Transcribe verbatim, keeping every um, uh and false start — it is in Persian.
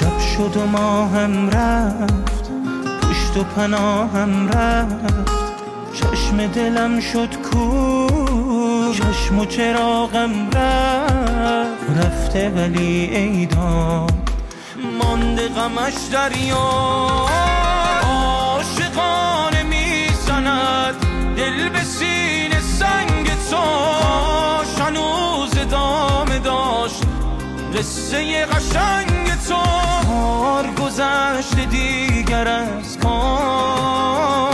شب شد و ماهم رفت، پشت و پناهم رفت، چشم دلم شد کور، چشم و چراغم رفت. رفته ولی ای داد مانده غمش دریا، عاشقانه میزند دل به سینه سنگ تو، هنوز ادامه داشت قصه قشنگ تو. کار گذشته دیگر از کار